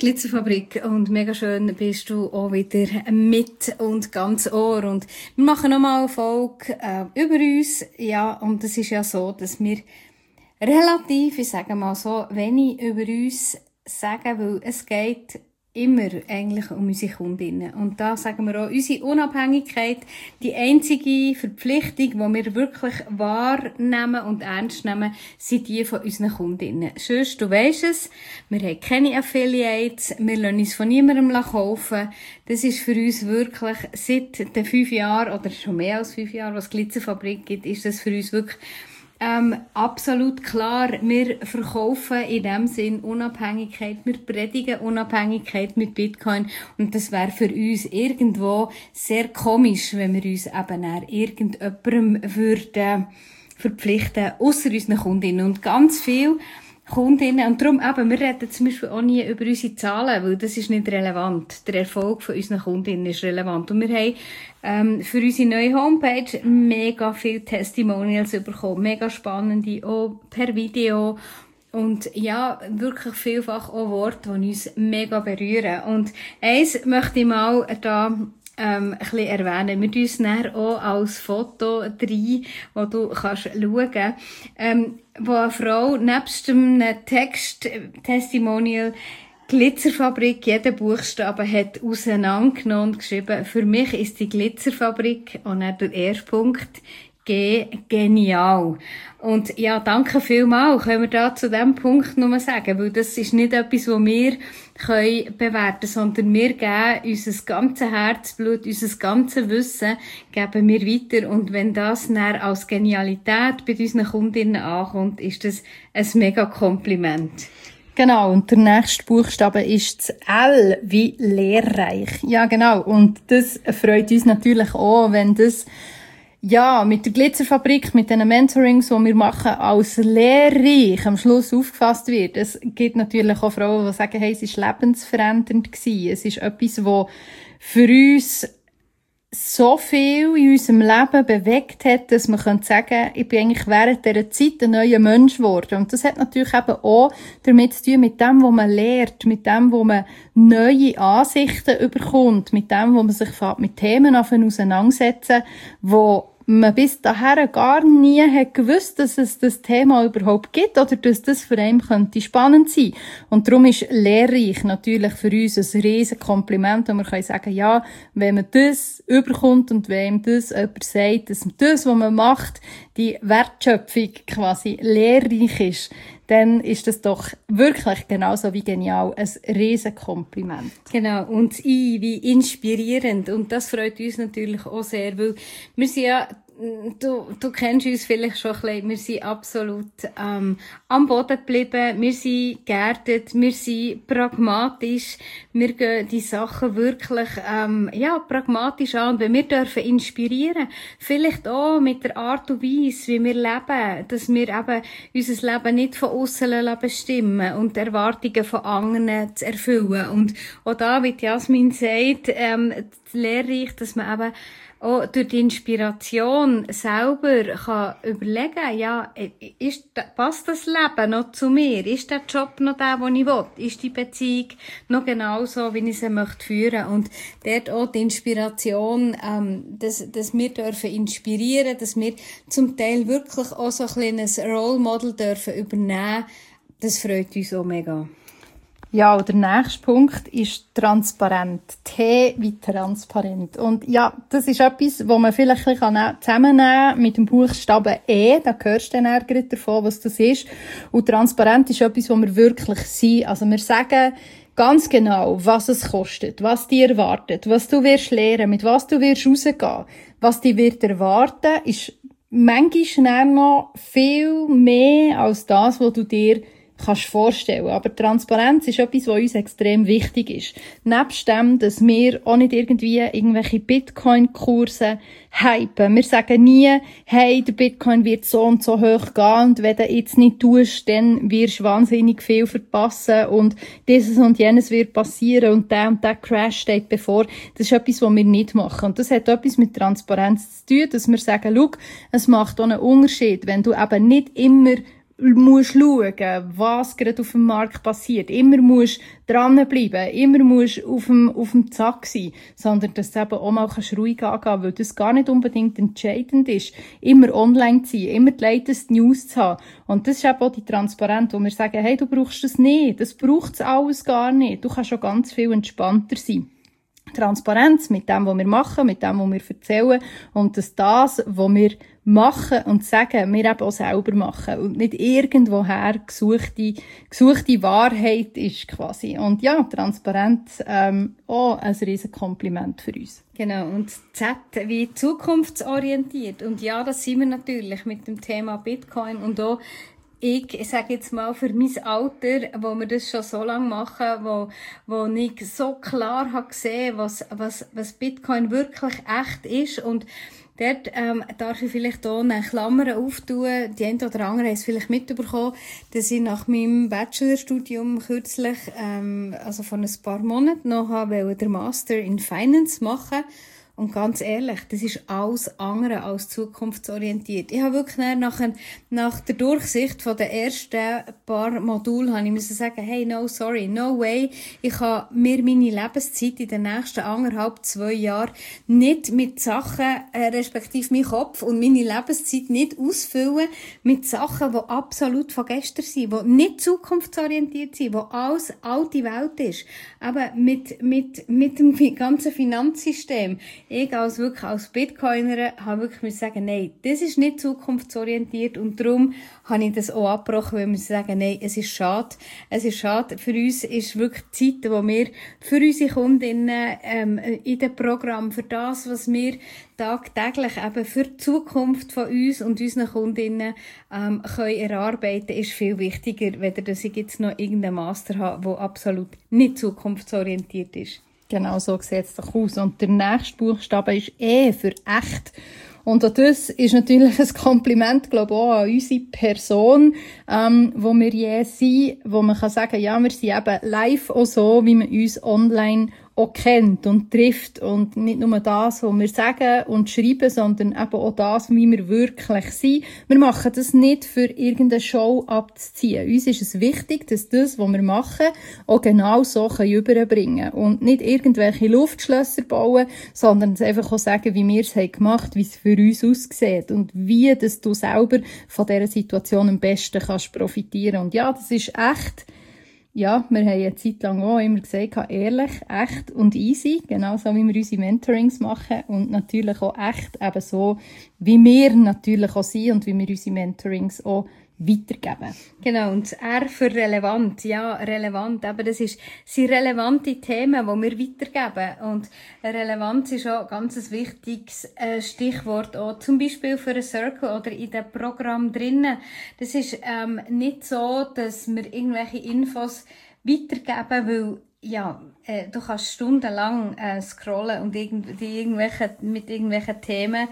Glitzerfabrik und mega schön bist du auch wieder mit und ganz Ohr. Und wir machen nochmal eine Folge über uns. Ja, und es ist ja so, dass wir relativ, ich sage mal so, wenig über uns sagen, weil es geht immer eigentlich um unsere Kundinnen. Und da sagen wir auch, unsere Unabhängigkeit, die einzige Verpflichtung, die wir wirklich wahrnehmen und ernst nehmen, sind die von unseren Kundinnen. Sonst, du weisst es, wir haben keine Affiliates, wir lassen uns von niemandem kaufen. Das ist für uns wirklich seit den 5 Jahren, oder schon mehr als 5 Jahren, was Glitzerfabrik gibt, ist das für uns wirklich absolut klar. Wir verkaufen in dem Sinn Unabhängigkeit, wir predigen Unabhängigkeit mit Bitcoin und das wäre für uns irgendwo sehr komisch, wenn wir uns eben nach irgendjemandem würden verpflichten, ausser unseren Kundinnen. Und ganz viele Kundinnen, und darum eben, wir reden zum Beispiel auch nie über unsere Zahlen, weil das ist nicht relevant. Der Erfolg von unseren Kundinnen ist relevant. Und wir haben für unsere neue Homepage mega viele Testimonials bekommen, mega spannende, auch per Video. Und ja, wirklich vielfach auch Worte, die uns mega berühren. Und eins möchte ich mal da ein bisschen erwähnen. Wir tun es dann auch als Foto rein, wo du kannst schauen, wo eine Frau nebst dem Text-Testimonial Glitzerfabrik jeden Buchstaben hat auseinandergenommen und geschrieben, für mich ist die Glitzerfabrik, und dann der erste Punkt, genial. Und ja, danke vielmals, können wir da zu diesem Punkt nur sagen, weil das ist nicht etwas, was wir bewerten können, sondern wir geben unser ganzes Herzblut, unser ganzes Wissen geben wir weiter. Und wenn das dann als Genialität bei unseren Kundinnen ankommt, ist das ein mega Kompliment. Genau, und der nächste Buchstabe ist das L wie lehrreich. Ja, genau, und das freut uns natürlich auch, wenn das ja, mit der Glitzerfabrik, mit den Mentorings, die wir machen, als lehrreich am Schluss aufgefasst wird. Es gibt natürlich auch Frauen, die sagen, hey, es war lebensverändernd gewesen. Es ist etwas, was für uns so viel in unserem Leben bewegt hat, dass man sagen könnte, ich bin eigentlich während dieser Zeit ein neuer Mensch geworden. Und das hat natürlich eben auch damit zu tun, mit dem, was man lernt, mit dem, wo man neue Ansichten überkommt, mit dem, wo man sich mit Themen auseinandersetzen, wo man bis dahin gar nie hat gewusst, dass es das Thema überhaupt gibt oder dass das für einen könnte spannend sein. Und darum ist lehrreich natürlich für uns ein riesen Kompliment, und man kann sagen, ja, wenn man das überkommt und wenn das jemand sagt, dass das, was man macht, die Wertschöpfung quasi lehrreich ist, dann ist das doch wirklich genauso wie genial ein riesen Kompliment. Genau, und wie inspirierend. Und das freut uns natürlich auch sehr, weil wir sind ja, du kennst uns vielleicht schon ein bisschen, wir sind absolut am Boden geblieben, wir sind geerdet, wir sind pragmatisch, wir gehen die Sachen wirklich pragmatisch an. Und wenn wir dürfen inspirieren, vielleicht auch mit der Art und Weise, wie wir leben, dass wir eben unser Leben nicht von aussen bestimmen und die Erwartungen von anderen zu erfüllen. Und auch da, wie Jasmin sagt, lehrreich, dass man eben auch durch die Inspiration selber kann überlegen, ja, passt das Leben noch zu mir? Ist der Job noch der, den ich will? Ist die Beziehung noch genauso, wie ich sie möchte führen? Und dort auch die Inspiration, dass wir dürfen inspirieren, dass wir zum Teil wirklich auch so ein kleines Role Model dürfen übernehmen, das freut uns auch mega. Ja, und der nächste Punkt ist transparent. T wie transparent. Und ja, das ist etwas, wo man vielleicht ein bisschen zusammennehmen kann mit dem Buchstaben E. Da hörst du dann gerade davon, was das ist. Und transparent ist etwas, wo wir wirklich sind. Also wir sagen ganz genau, was es kostet, was dich erwartet, was du wirst lernen, mit was du wirst rausgehen. Was dich wird erwarten, ist manchmal noch viel mehr als das, was du dir kannst vorstellen. Aber Transparenz ist etwas, was uns extrem wichtig ist. Nebst dem, dass wir auch nicht irgendwie irgendwelche Bitcoin-Kurse hypen. Wir sagen nie, hey, der Bitcoin wird so und so hoch gehen und wenn du jetzt nicht tust, dann wirst du wahnsinnig viel verpassen und dieses und jenes wird passieren und der Crash steht bevor. Das ist etwas, was wir nicht machen. Und das hat etwas mit Transparenz zu tun, dass wir sagen, schau, es macht auch einen Unterschied, wenn du eben nicht immer musst schauen, was gerade auf dem Markt passiert. Immer musst dranbleiben, immer musst auf dem Zack sein, sondern dass du eben auch mal ruhig angehen kannst, weil das gar nicht unbedingt entscheidend ist, immer online zu sein, immer die latest News zu haben. Und das ist eben auch die Transparenz, wo wir sagen, hey, du brauchst das nicht, das braucht es alles gar nicht. Du kannst schon ganz viel entspannter sein. Transparenz mit dem, was wir machen, mit dem, was wir erzählen und dass das, was wir machen und sagen, wir eben auch selber machen und nicht irgendwoher gesuchte Wahrheit ist quasi. Und ja, Transparenz auch ein riesen Kompliment für uns. Genau, und Z wie zukunftsorientiert. Und ja, das sind wir natürlich mit dem Thema Bitcoin und auch ich sage jetzt mal, für mein Alter, wo wir das schon so lange machen, wo ich so klar habe gesehen, was Bitcoin wirklich echt ist. Und dort darf ich vielleicht auch eine Klammer auftun. Die einen oder anderen haben es vielleicht mitbekommen, dass ich nach meinem Bachelorstudium kürzlich, also vor ein paar Monaten noch wollte, den Master in Finance machen. Und ganz ehrlich, das ist alles andere als zukunftsorientiert. Ich habe wirklich nach der Durchsicht von den ersten paar Modulen habe ich müssen sagen, hey, no, sorry, no way. Ich kann mir meine Lebenszeit in den nächsten 1,5-2 Jahren nicht mit Sachen, respektive mein Kopf und meine Lebenszeit nicht ausfüllen mit Sachen, die absolut von gestern sind, die nicht zukunftsorientiert sind, die alles alte Welt ist. Aber mit dem ganzen Finanzsystem. Ich als Bitcoiner habe wirklich sagen, nein, das ist nicht zukunftsorientiert und darum habe ich das auch abgebrochen, weil wir sagen, nein, es ist schade. Es ist schade. Für uns ist wirklich die Zeit, wo wir für unsere Kundinnen in dem Programm, für das, was wir tagtäglich eben für die Zukunft von uns und unseren Kundinnen können erarbeiten, ist viel wichtiger, weder dass ich jetzt noch irgendeinen Master habe, der absolut nicht zukunftsorientiert ist. Genau so sieht es doch aus. Und der nächste Buchstabe ist E für echt. Und auch das ist natürlich ein Kompliment, glaube ich, auch an unsere Person, wo wir je sind, wo man kann sagen, ja, wir sind eben live auch so, wie man uns online auch kennt und trifft und nicht nur das, was wir sagen und schreiben, sondern eben auch das, wie wir wirklich sind. Wir machen das nicht für irgendeine Show abzuziehen. Uns ist es wichtig, dass das, was wir machen, auch genau so überbringen können. Und nicht irgendwelche Luftschlösser bauen, sondern es einfach auch sagen, wie wir es gemacht haben, wie es für uns aussieht und wie dass du selber von dieser Situation am besten kannst profitieren. Und ja, das ist echt. Ja, wir haben eine Zeit lang auch immer gesagt, ehrlich, echt und easy, genauso wie wir unsere Mentorings machen und natürlich auch echt, eben so, wie wir natürlich auch sind und wie wir unsere Mentorings auch weitergeben. Genau, und das R für relevant. Ja, relevant. Aber das sind relevante Themen, die wir weitergeben. Und Relevanz ist auch ganz ein wichtiges Stichwort, auch zum Beispiel für ein Circle oder in dem Programm drinnen. Das ist nicht so, dass wir irgendwelche Infos weitergeben, weil ja, du kannst stundenlang scrollen und mit irgendwelchen Themen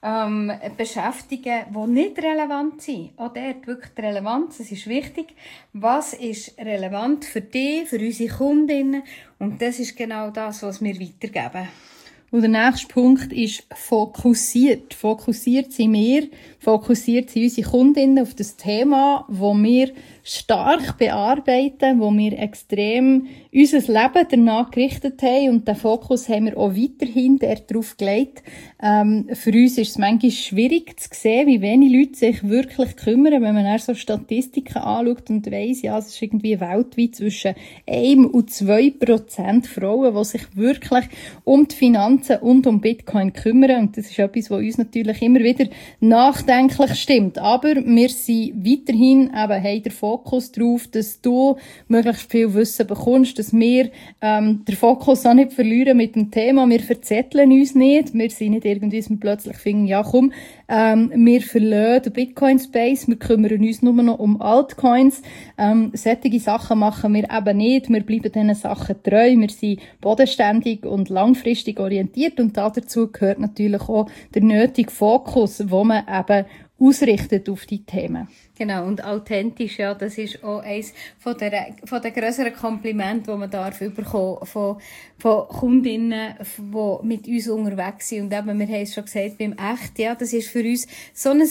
beschäftigen, die nicht relevant sind. Auch dort wirklich die Relevanz, es ist wichtig. Was ist relevant für dich, für unsere Kundinnen? Und das ist genau das, was wir weitergeben. Und der nächste Punkt ist fokussiert. Fokussiert sind wir, fokussiert sind unsere Kundinnen auf das Thema, wo wir stark bearbeiten, wo wir extrem unser Leben danach gerichtet haben und den Fokus haben wir auch weiterhin darauf gelegt. Für uns ist es manchmal schwierig zu sehen, wie wenig Leute sich wirklich kümmern, wenn man dann so Statistiken anschaut und weiss, ja, es ist irgendwie weltweit zwischen 1 und 2% Frauen, die sich wirklich um die Finanzen und um Bitcoin kümmern. Und das ist etwas, was uns natürlich immer wieder nachdenklich stimmt. Aber wir sind weiterhin haben den Fokus darauf, dass du möglichst viel Wissen bekommst, dass wir den Fokus auch nicht verlieren mit dem Thema. Wir verzetteln uns nicht. Wir sind nicht irgendwie plötzlich finden, ja komm, wir verlassen den Bitcoin-Space, wir kümmern uns nur noch um Altcoins. Solche Sachen machen wir eben nicht. Wir bleiben diesen Sachen treu. Wir sind bodenständig und langfristig orientiert und dazu gehört natürlich auch der nötige Fokus, wo man eben ausrichtet auf die Themen. Genau, und authentisch, ja, das ist auch eines von der grösseren Komplimente, die man bekommen von Kundinnen, die mit uns unterwegs sind. Und eben, wir haben es schon gesagt, beim Echt, ja, das ist für uns so ein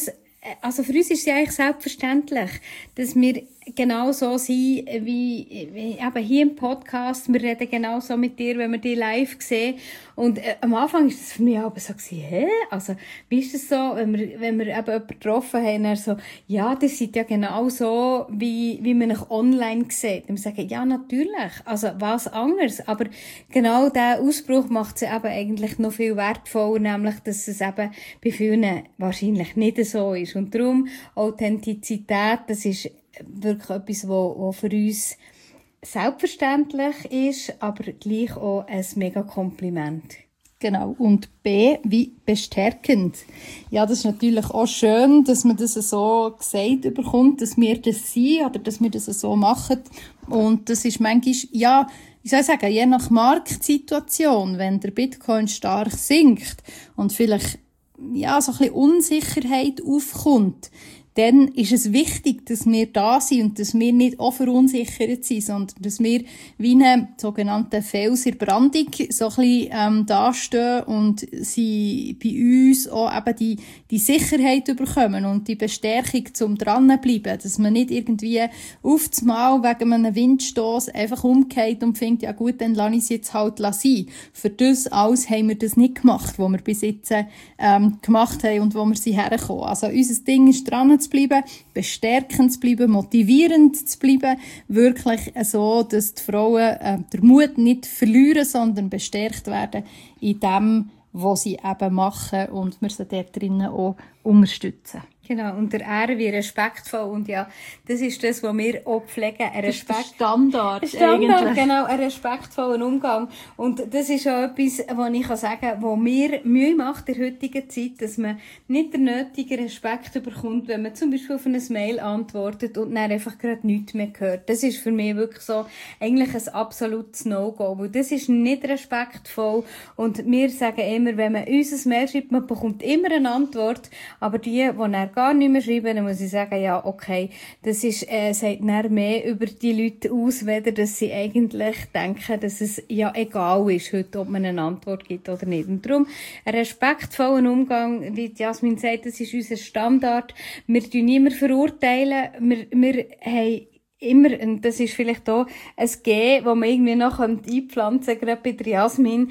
also für uns ist es ja eigentlich selbstverständlich, dass wir genau so sind, wie eben hier im Podcast. Wir reden genau so mit dir, wenn wir dich live sehen. Und am Anfang ist das für mich aber so gewesen, also, wie ist das so, wenn wir eben jemanden getroffen haben, dann so, ja, das seid ja genau so, wie man euch online sieht. Und wir sagen, ja, natürlich. Also, was anderes. Aber genau dieser Ausbruch macht es eben eigentlich noch viel wertvoller, nämlich, dass es eben bei vielen wahrscheinlich nicht so ist. Und darum, Authentizität, das ist wirklich etwas, was für uns selbstverständlich ist, aber gleich auch ein mega Kompliment. Genau. Und B, wie bestärkend. Ja, das ist natürlich auch schön, dass man das so gesagt bekommt, dass wir das sind oder dass wir das so machen. Und das ist manchmal, ja, ich soll sagen, je nach Marktsituation, wenn der Bitcoin stark sinkt und vielleicht, ja, so ein bisschen Unsicherheit aufkommt, dann ist es wichtig, dass wir da sind und dass wir nicht auch verunsichert sind, sondern dass wir wie eine sogenannte Fels in der Brandung so ein bisschen dastehen und sie bei uns auch eben die Sicherheit bekommen und die Bestärkung zum dranbleiben, dass man nicht irgendwie auf das Mal wegen einem Windstoss einfach umgeht und findet, ja gut, dann lasse ich es jetzt halt sein. Für das alles haben wir das nicht gemacht, was wir bis jetzt gemacht haben und wo wir sind hergekommen. Also unser Ding ist dran zu bleiben, bestärkend zu bleiben, motivierend zu bleiben, wirklich so, dass die Frauen den Mut nicht verlieren, sondern bestärkt werden in dem, was sie eben machen und wir sie dort drinnen auch unterstützen. Genau, und der Ehre wie respektvoll und ja, das ist das, was wir auch pflegen, ein Respekt. Das ist der Standard eigentlich. Genau, ein respektvollen Umgang. Und das ist auch etwas, was ich sagen kann, was mir Mühe macht in der heutigen Zeit, dass man nicht den nötigen Respekt bekommt, wenn man zum Beispiel auf eine Mail antwortet und dann einfach gerade nichts mehr hört. Das ist für mich wirklich so eigentlich ein absolutes No-Go, weil das ist nicht respektvoll und wir sagen immer, wenn man uns ein Mail schreibt, man bekommt immer eine Antwort, aber die dann gar nicht mehr schreiben, dann muss ich sagen, ja, okay, das ist, sagt dann mehr über die Leute aus, weder dass sie eigentlich denken, dass es ja egal ist heute, ob man eine Antwort gibt oder nicht. Und darum, ein respektvollen Umgang, wie Jasmin sagt, das ist unser Standard. Wir tun niemanden verurteilen, wir haben immer, und das ist vielleicht auch ein G, das man irgendwie noch einpflanzen könnte, gerade bei der Jasmin,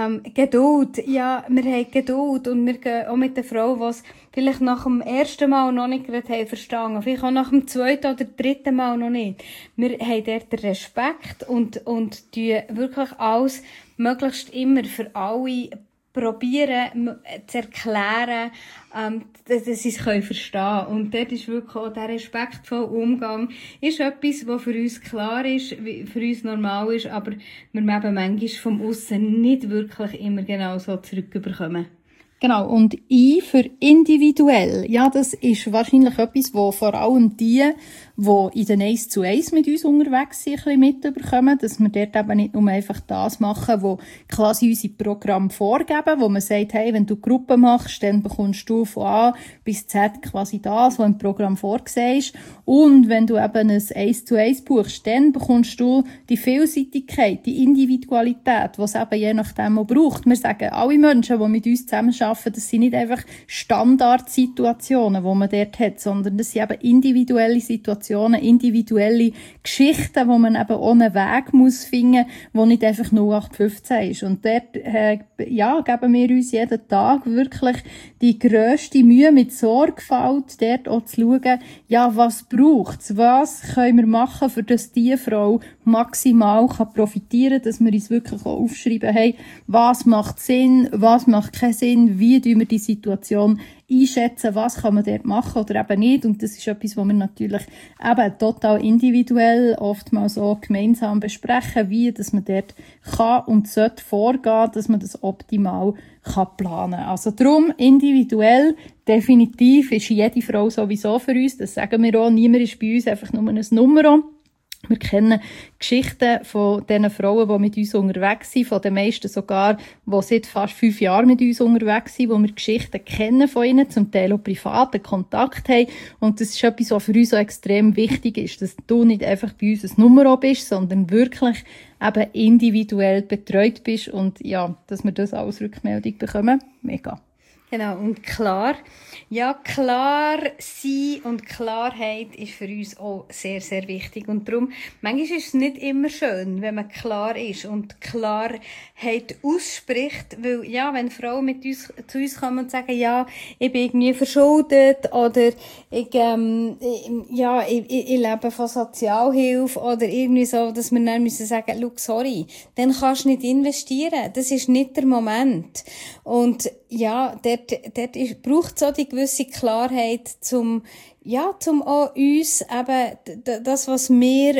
Geduld. Ja, wir haben Geduld und wir gehen auch mit der Frau, die es vielleicht nach dem ersten Mal noch nicht gerade haben verstanden, vielleicht auch nach dem zweiten oder dritten Mal noch nicht. Wir haben dort den Respekt und tun wirklich alles möglichst immer für alle probieren zu erklären, dass sie es verstehen können. Und dort ist wirklich auch der respektvolle Umgang ist etwas, was für uns klar ist, für uns normal ist, aber wir eben manchmal vom Aussen nicht wirklich immer genau so zurückbekommen. Genau, und I für individuell. Ja, das ist wahrscheinlich etwas, wo vor allem die in den 1:1 mit uns unterwegs sind, ein bisschen mitbekommen, dass wir dort eben nicht nur einfach das machen, wo quasi unsere Programme vorgeben, wo man sagt, hey, wenn du Gruppen machst, dann bekommst du von A bis Z quasi das, was im Programm vorgesehen ist. Und wenn du eben ein 1:1 buchst, dann bekommst du die Vielseitigkeit, die Individualität, die es eben je nachdem auch braucht. Wir sagen, alle Menschen, die mit uns zusammenarbeiten, das sind nicht einfach Standardsituationen, die man dort hat, sondern das sind eben individuelle Situationen, individuelle Geschichten, wo man eben ohne Weg muss finden, wo nicht einfach 0815 ist. Und dort, geben wir uns jeden Tag wirklich die grösste Mühe mit Sorgfalt, dort auch zu schauen, ja, was braucht's? Was können wir machen, für dass die Frau maximal profitieren kann, dass wir uns wirklich auch aufschreiben, hey, was macht Sinn, was macht keinen Sinn, wie tun wir die Situation einschätzen, was kann man dort machen oder eben nicht. Und das ist etwas, was wir natürlich eben total individuell oftmals auch gemeinsam besprechen, wie dass man dort kann und sollte vorgehen, dass man das optimal kann planen. Also darum individuell, definitiv ist jede Frau sowieso für uns, das sagen wir auch, niemand ist bei uns einfach nur ein Nummer. Wir kennen Geschichten von diesen Frauen, die mit uns unterwegs sind, von den meisten sogar, die seit fast 5 Jahren mit uns unterwegs sind, wo wir Geschichten kennen von ihnen, zum Teil auch privaten Kontakt haben. Und das ist etwas, was für uns auch extrem wichtig ist, dass du nicht einfach bei uns ein Nummer bist, sondern wirklich eben individuell betreut bist und ja, dass wir das als Rückmeldung bekommen. Mega. Genau, und klar. Ja, klar sein und Klarheit ist für uns auch sehr, sehr wichtig. Und darum, manchmal ist es nicht immer schön, wenn man klar ist und Klarheit ausspricht, weil, ja, wenn Frauen zu uns kommen und sagen, ja, ich bin irgendwie verschuldet oder ich lebe von Sozialhilfe oder irgendwie so, dass wir dann müssen sagen, look, sorry, dann kannst du nicht investieren. Das ist nicht der Moment. Und ja, dort braucht es auch die gewisse Klarheit, zum auch uns eben, das, was wir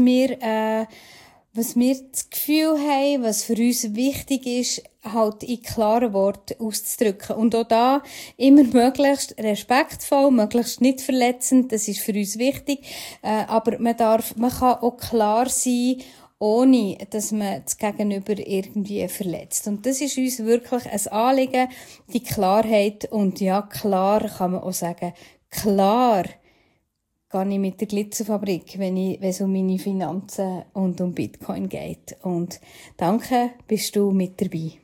das Gefühl haben, was für uns wichtig ist, halt in klaren Worten auszudrücken. Und auch da immer möglichst respektvoll, möglichst nicht verletzend, das ist für uns wichtig. Aber man kann auch klar sein, ohne dass man das Gegenüber irgendwie verletzt. Und das ist uns wirklich ein Anliegen, die Klarheit. Und ja, klar kann man auch sagen, klar gehe ich mit der Glitzerfabrik, wenn es um meine Finanzen und um Bitcoin geht. Und danke, bist du mit dabei.